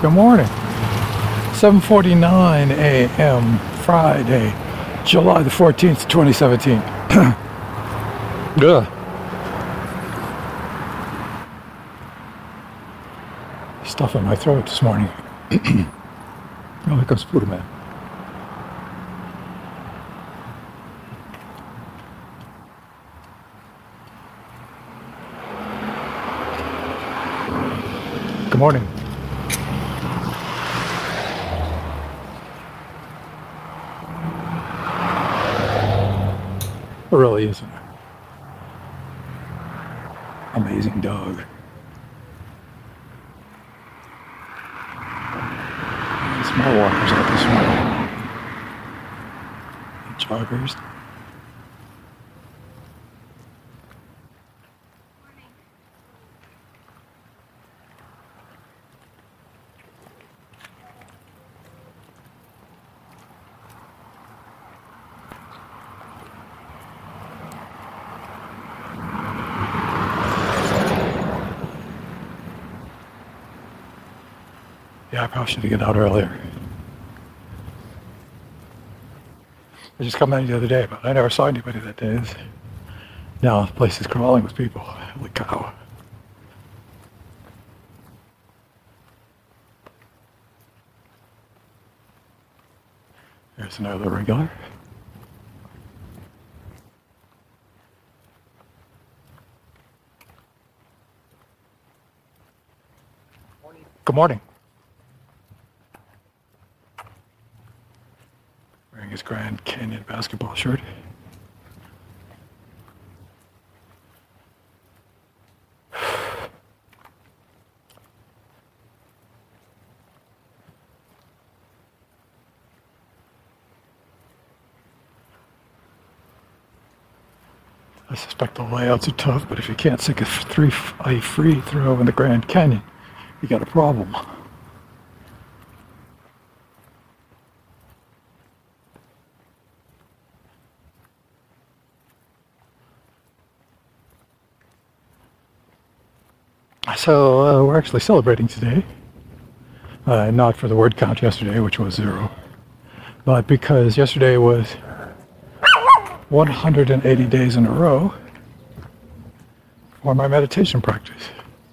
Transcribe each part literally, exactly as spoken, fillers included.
Good morning. seven forty-nine a m Friday, July the fourteenth, twenty seventeen. Ugh. Stuff in my throat this morning. Oh, here comes Buddha Man. Good morning. It really is an amazing dog. Small walkers out this morning. Joggers. Yeah, I probably should have get out earlier. I just come in the other day, but I never saw anybody that day. Now the place is crawling with people. Holy cow. There's another regular. Morning. Good morning. Wearing his Grand Canyon basketball shirt. I suspect the layouts are tough, but if you can't sink a three a free throw in the Grand Canyon, you got a problem. So uh, we're actually celebrating today, uh, not for the word count yesterday, which was zero, but because yesterday was one hundred eighty days in a row for my meditation practice.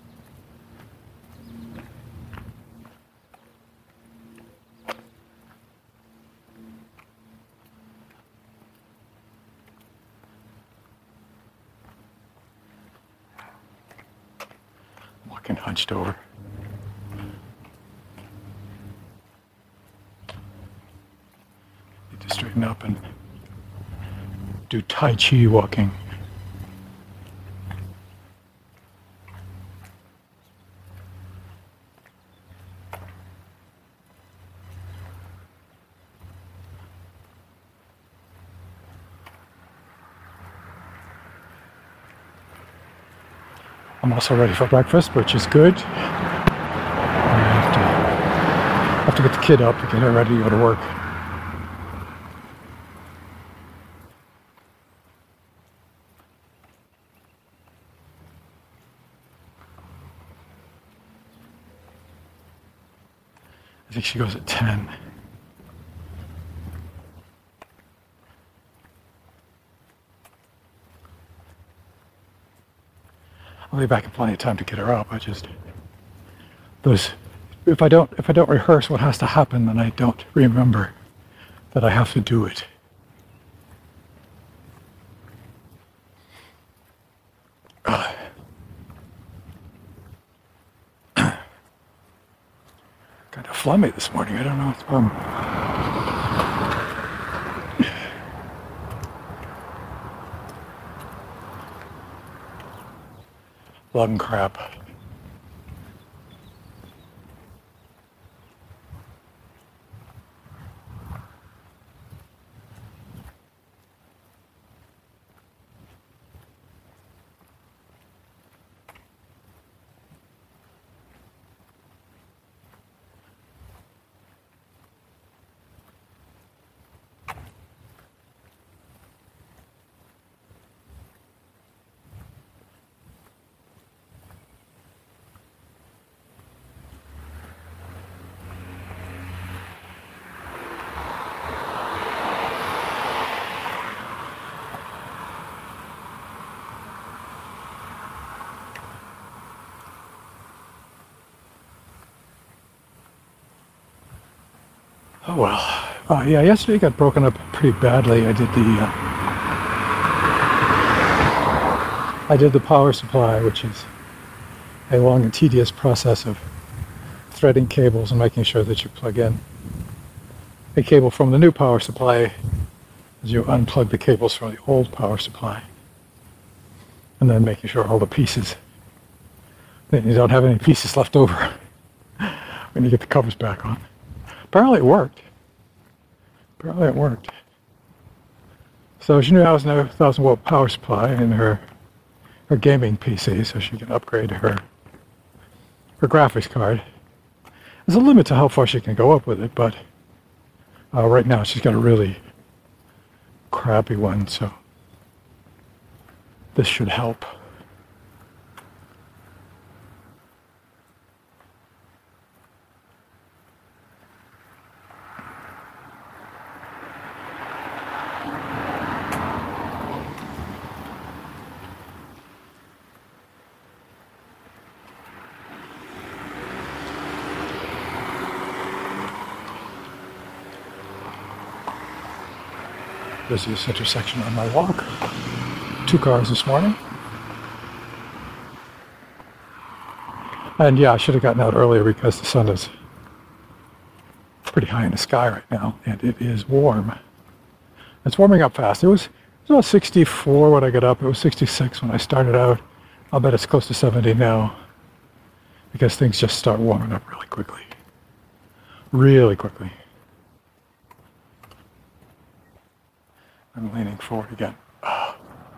Walking hunched over. Need to straighten up and do Tai Chi walking. I'm also ready for breakfast, which is good. I have to, have to get the kid up to get her ready to go to work. I think she goes at ten. I'll be back in plenty of time to get her up. I just those if I don't if I don't rehearse what has to happen, then I don't remember that I have to do it. Uh. Kind of phlegmy this morning. I don't know what's the problem. Lung crap. Oh well. Uh, yeah, yesterday got broken up pretty badly. I did the uh, I did the power supply, which is a long and tedious process of threading cables and making sure that you plug in a cable from the new power supply as you unplug the cables from the old power supply, and then making sure all the pieces, then you don't have any pieces left over when you get the covers back on. Apparently it worked. Apparently it worked. So she knew I was a thousand watt power supply in her her gaming P C, so she can upgrade her her graphics card. There's a limit to how far she can go up with it, but uh, right now she's got a really crappy one, so this should help. Busiest intersection on my walk. Two cars this morning. And yeah, I should have gotten out earlier because the sun is pretty high in the sky right now, and it is warm. It's warming up fast. It was, it was about sixty-four when I got up. It was sixty-six when I started out. I'll bet it's close to seventy now because things just start warming up really quickly. Really quickly. I'm leaning forward again. Oh.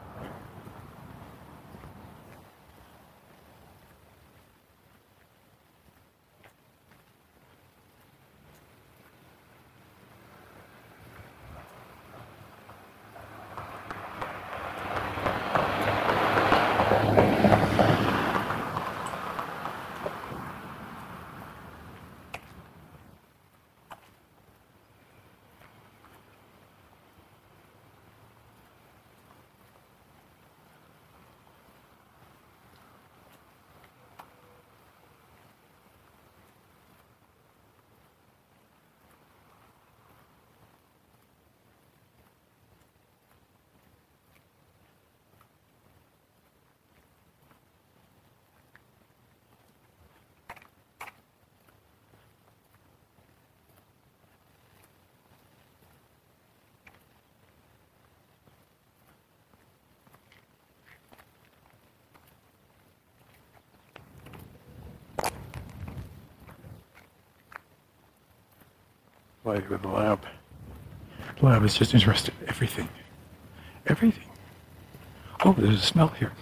Like with the lab. The lab is just interested in everything. Everything. Oh, there's a smell here.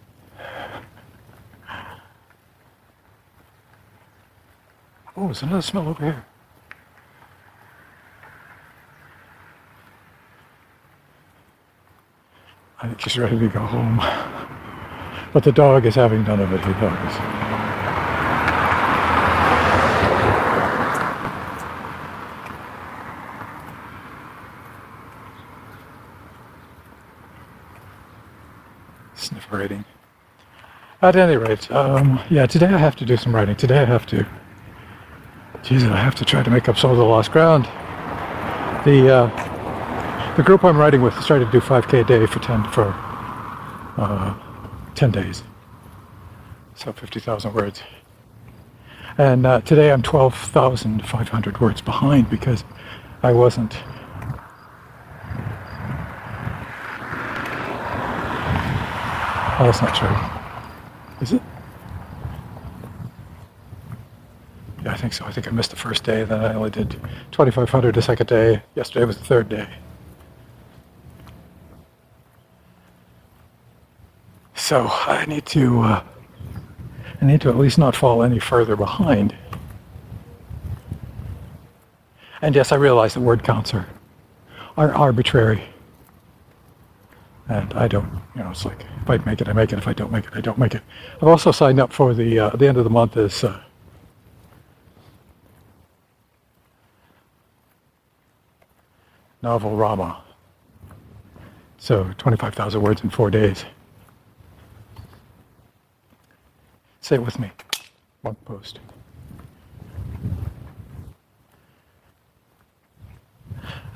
Oh, there's another smell over here. I think he's ready to go home. But the dog is having none of it. The dog is. Snifferating. At any rate, um, yeah, today I have to do some writing. Today I have to, Jesus, I have to try to make up some of the lost ground. The uh, the group I'm writing with is trying to do five K a day for ten for uh, ten days, so fifty thousand words. And uh, today I'm twelve thousand five hundred words behind because I wasn't. Oh, that's not true. Is it? Yeah, I think so. I think I missed the first day, then I only did twenty-five hundred the second day. Yesterday was the third day. So I need to, uh, I need to at least not fall any further behind. And yes, I realize that word counts are, are arbitrary. And I don't, you know, it's like, if I make it, I make it. If I don't make it, I don't make it. I've also signed up for the, uh, the end of the month is uh, Novel-Rama. So twenty-five thousand words in four days. Say it with me. One post.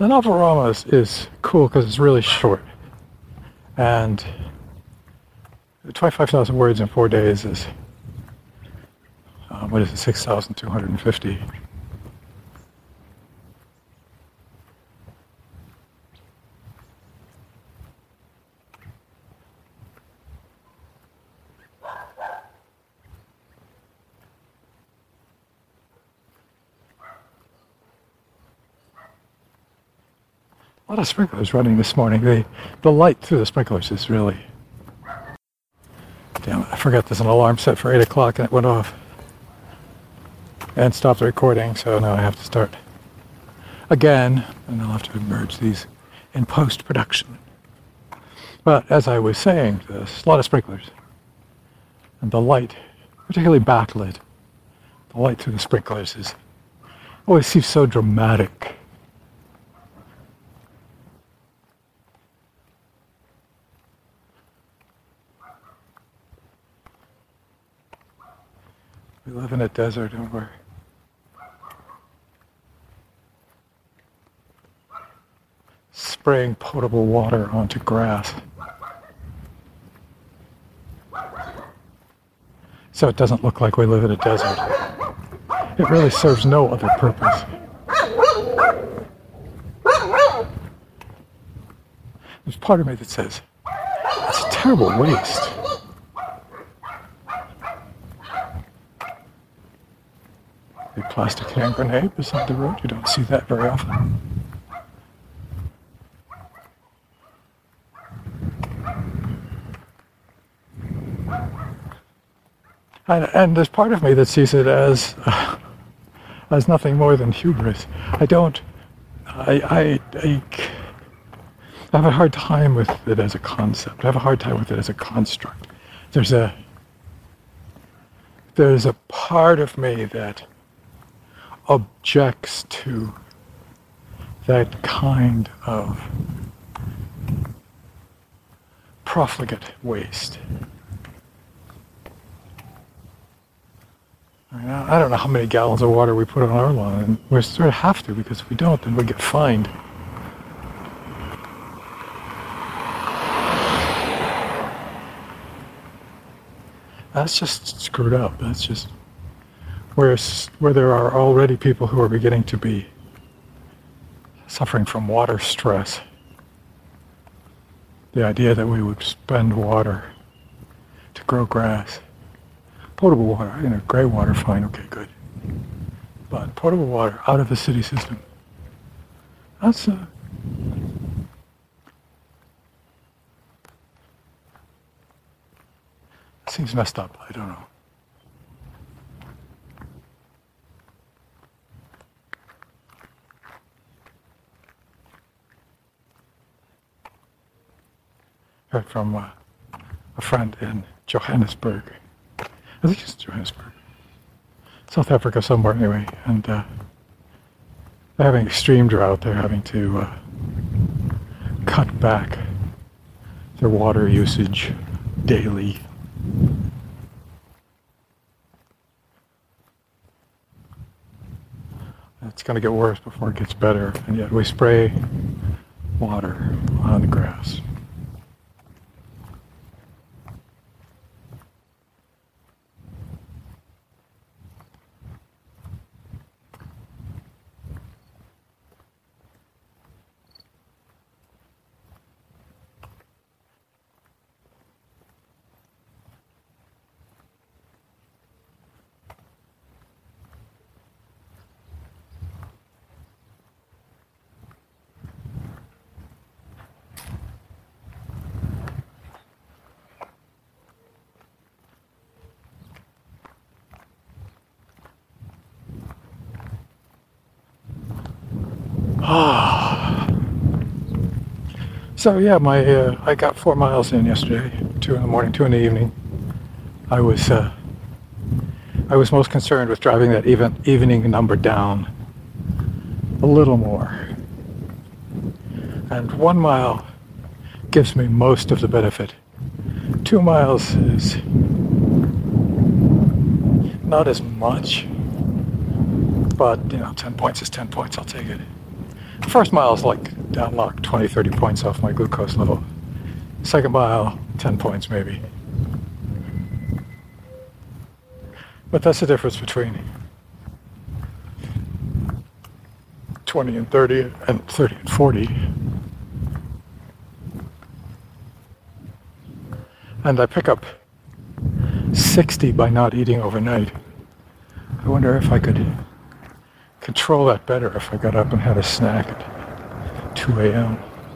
The Navarama is, is cool because it's really short. And twenty-five thousand words in four days is, uh, what is it, six thousand two hundred fifty. A lot of sprinklers running this morning. The, the light through the sprinklers is really... Damn it, I forgot there's an alarm set for eight o'clock and it went off. And stopped the recording, so now I have to start again, and I'll have to merge these in post-production. But as I was saying, there's a lot of sprinklers. And the light, particularly backlit, the light through the sprinklers is always seems so dramatic. We live in a desert, don't we? Spraying potable water onto grass. So it doesn't look like we live in a desert. It really serves no other purpose. There's part of me that says, it's a terrible waste. A plastic hand grenade beside the road. You don't see that very often. And, and there's part of me that sees it as uh, as nothing more than hubris. I don't. I, I, I I have a hard time with it as a concept. I have a hard time with it as a construct. There's a there's a part of me that objects to that kind of profligate waste. I mean, I don't know how many gallons of water we put on our lawn, and we sort of have to, because if we don't, then we get fined. That's just screwed up. That's just where, where there are already people who are beginning to be suffering from water stress. The idea that we would spend water to grow grass. Potable water, you know, gray water, fine, okay, good. But potable water out of the city system, that's uh, seems messed up, I don't know. Heard from uh, a friend in Johannesburg. I think it's Johannesburg. South Africa somewhere anyway. And uh, they're having extreme drought. They're having to uh, cut back their water usage daily. It's going to get worse before it gets better. And yet we spray water on the grass. So yeah, my uh, I got four miles in yesterday, two in the morning, two in the evening. I was uh, I was most concerned with driving that even evening number down a little more. And one mile gives me most of the benefit. Two miles is not as much, but you know, ten points is ten points. I'll take it. First mile is like down like twenty, thirty points off my glucose level. Second mile, ten points maybe. But that's the difference between twenty and thirty and thirty and forty. And I pick up sixty by not eating overnight. I wonder if I could control that better if I got up and had a snack at two a.m.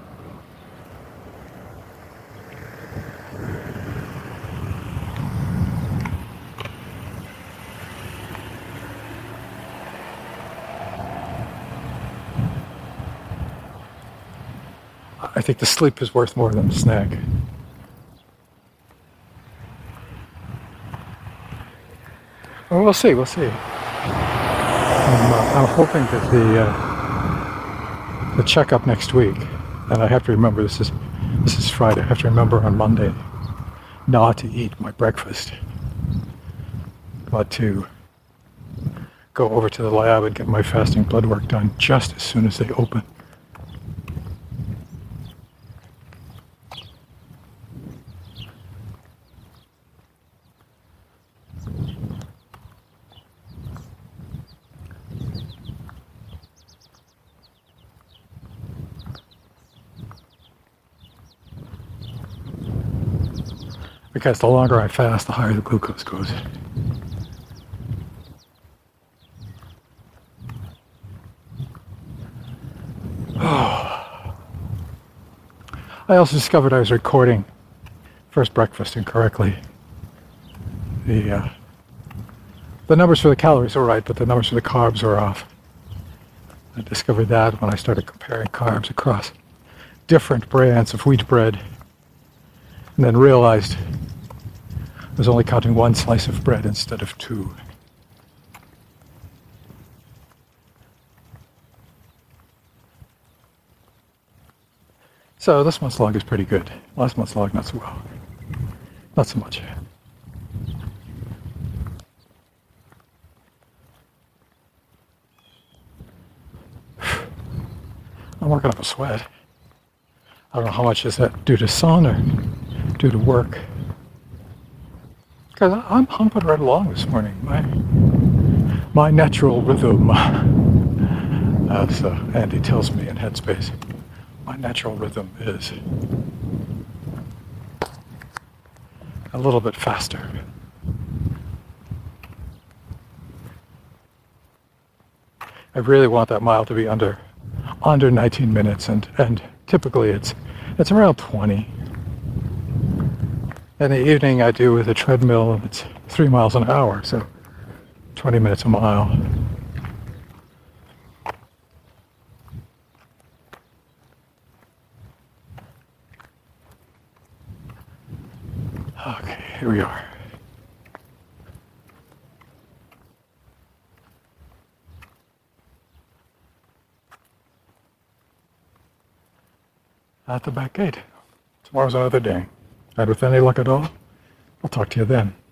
I think the sleep is worth more than the snack. Well, we'll see, we'll see. I'm, uh, I'm hoping that the uh, the checkup next week, and I have to remember this is this is Friday. I have to remember on Monday not to eat my breakfast, but to go over to the lab and get my fasting blood work done just as soon as they open. Because the longer I fast, the higher the glucose goes. Oh. I also discovered I was recording first breakfast incorrectly. The uh, the numbers for the calories are right, but the numbers for the carbs are off. I discovered that when I started comparing carbs across different brands of wheat bread, and then realized I was only counting one slice of bread instead of two. So this month's log is pretty good. Last month's log, not so well. Not so much. I'm working up a sweat. I don't know how much is that due to sun or due to work. Because I'm humping right along this morning. My my natural rhythm, as uh, Andy tells me in Headspace, my natural rhythm is a little bit faster. I really want that mile to be under under nineteen minutes, and, and typically it's it's around twenty. In the evening I do with a treadmill, and it's three miles an hour, so twenty minutes a mile. Okay, here we are. At the back gate. Tomorrow's another day. And with any luck at all, I'll talk to you then.